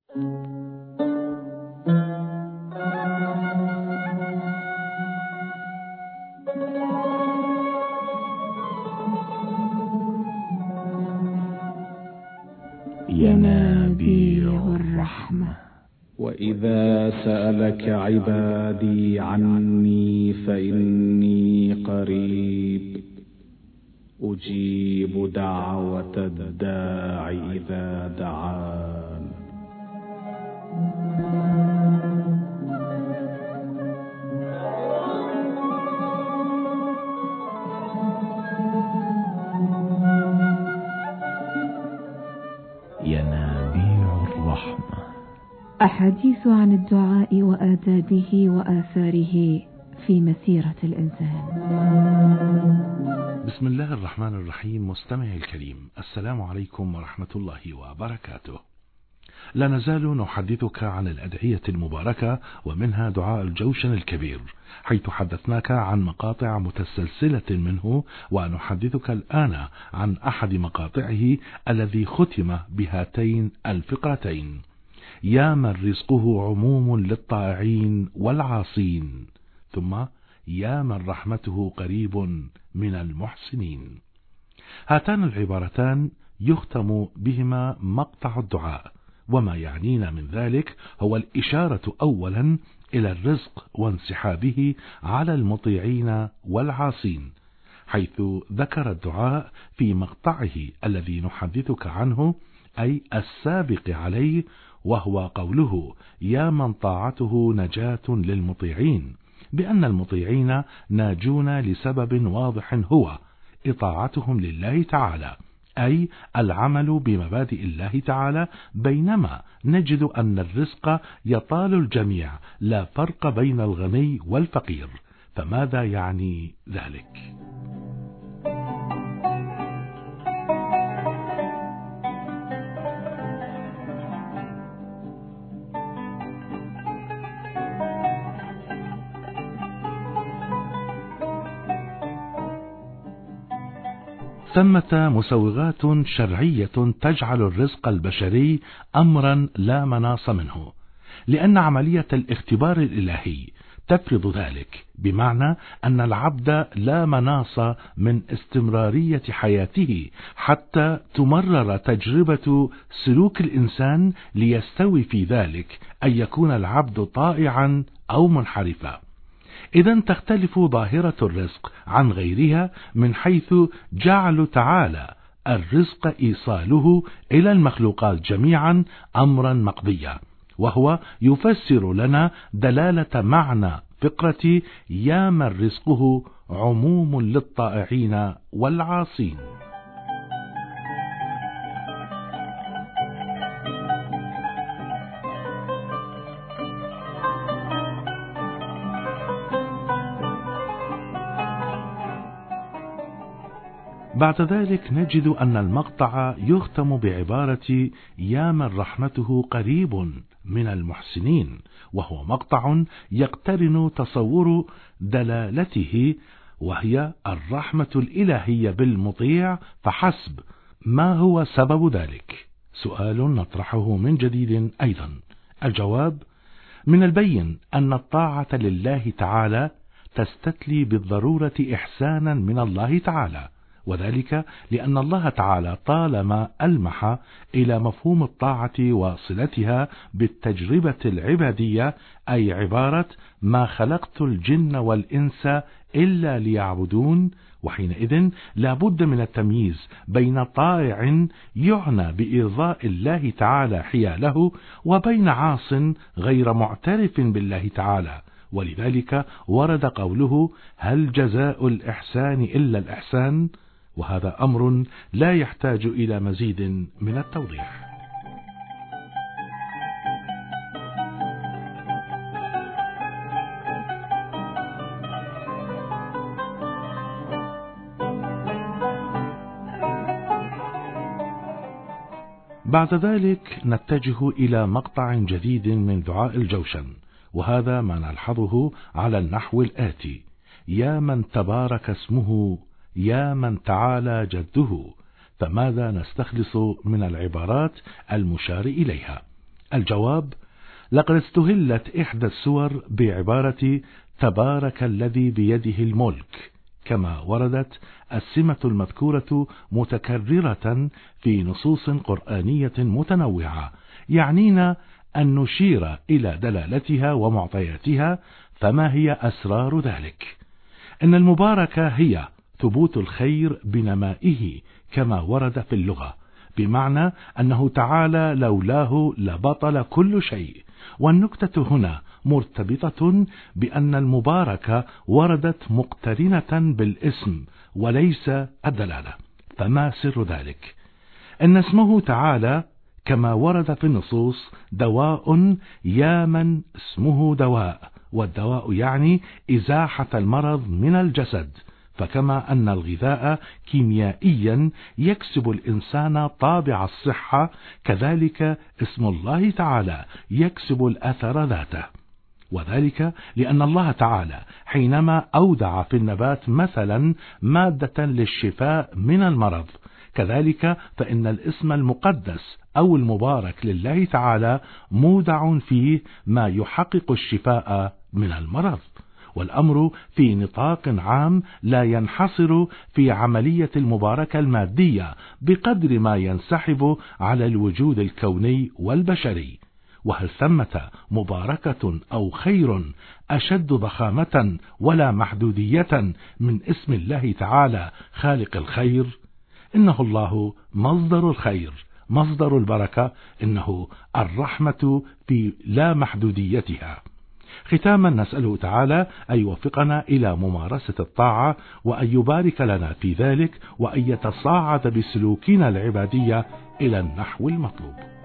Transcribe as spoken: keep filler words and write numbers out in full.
ينابيع الرحمة. وإذا سألك عبادي عني فإني قريب أجيب دعوة الداع إذا دعان. ينابيع الرحمة. أحاديث عن الدعاء وآدابه وآثاره في مسيرة الإنسان. بسم الله الرحمن الرحيم. مستمعي الكريم، السلام عليكم ورحمة الله وبركاته. لا نزال نحدثك عن الأدعية المباركة، ومنها دعاء الجوشن الكبير، حيث حدثناك عن مقاطع متسلسلة منه، ونحدثك الآن عن أحد مقاطعه الذي ختم بهاتين الفقرتين: يا من رزقه عموم للطائعين والعاصين، ثم يا من رحمته قريب من المحسنين. هاتان العبارتان يختم بهما مقطع الدعاء، وما يعنينا من ذلك هو الإشارة أولا إلى الرزق وانسحابه على المطيعين والعاصين، حيث ذكر الدعاء في مقطعه الذي نحدثك عنه، أي السابق عليه، وهو قوله: يا من طاعته نجاة للمطيعين، بأن المطيعين ناجون لسبب واضح هو إطاعتهم لله تعالى، أي العمل بمبادئ الله تعالى، بينما نجد أن الرزق يطال الجميع، لا فرق بين الغني والفقير. فماذا يعني ذلك؟ ثمة مسوغات شرعية تجعل الرزق البشري أمرا لا مناص منه، لأن عملية الاختبار الإلهي تفرض ذلك، بمعنى أن العبد لا مناص من استمرارية حياته حتى تمرر تجربة سلوك الإنسان ليستوي في ذلك أن يكون العبد طائعا أو منحرفا. إذن تختلف ظاهرة الرزق عن غيرها من حيث جعل تعالى الرزق إيصاله إلى المخلوقات جميعا أمرا مقضيا، وهو يفسر لنا دلالة معنى فقرة يا من رزقه عموم للطائعين والعاصين. بعد ذلك نجد أن المقطع يختم بعبارة يا من رحمته قريب من المحسنين، وهو مقطع يقترن تصور دلالته، وهي الرحمة الإلهية بالمطيع فحسب. ما هو سبب ذلك؟ سؤال نطرحه من جديد أيضا. الجواب: من البين أن الطاعة لله تعالى تستتلي بالضرورة إحسانا من الله تعالى، وذلك لأن الله تعالى طالما ألمح إلى مفهوم الطاعة وصلتها بالتجربة العبادية، أي عبارة ما خلقت الجن والإنس إلا ليعبدون، وحينئذ لا بد من التمييز بين طائع يعنى بإرضاء الله تعالى حياله، وبين عاص غير معترف بالله تعالى. ولذلك ورد قوله: هل جزاء الإحسان إلا الإحسان؟ وهذا أمر لا يحتاج إلى مزيد من التوضيح. بعد ذلك نتجه إلى مقطع جديد من دعاء الجوشن، وهذا ما نلحظه على النحو الآتي: يا من تبارك اسمه، يا من تعالى جده. فماذا نستخلص من العبارات المشار إليها؟ الجواب: لقد استهلت إحدى السور بعبارة تبارك الذي بيده الملك، كما وردت السمة المذكورة متكررة في نصوص قرآنية متنوعة، يعنينا أن نشير إلى دلالتها ومعطياتها. فما هي أسرار ذلك؟ إن المباركة هي ثبوت الخير بنمائه كما ورد في اللغة، بمعنى أنه تعالى لولاه لبطل كل شيء. والنكتة هنا مرتبطة بأن المباركة وردت مقترنة بالاسم وليس الدلالة. فما سر ذلك؟ إن اسمه تعالى كما ورد في النصوص دواء يا من اسمه دواء، والدواء يعني إزاحة المرض من الجسد. فكما أن الغذاء كيميائيا يكسب الإنسان طابع الصحة، كذلك اسم الله تعالى يكسب الأثر ذاته، وذلك لأن الله تعالى حينما أودع في النبات مثلا مادة للشفاء من المرض، كذلك فإن الاسم المقدس أو المبارك لله تعالى مودع فيه ما يحقق الشفاء من المرض. والأمر في نطاق عام لا ينحصر في عملية المباركة المادية بقدر ما ينسحب على الوجود الكوني والبشري. وهل ثمة مباركة أو خير أشد ضخامة ولا محدودية من اسم الله تعالى خالق الخير؟ إنه الله مصدر الخير، مصدر البركة، إنه الرحمة في لا محدوديتها. ختاما نسأله تعالى أن يوفقنا إلى ممارسة الطاعة، وأن يبارك لنا في ذلك، وأن يتصاعد بسلوكنا العبادية إلى النحو المطلوب.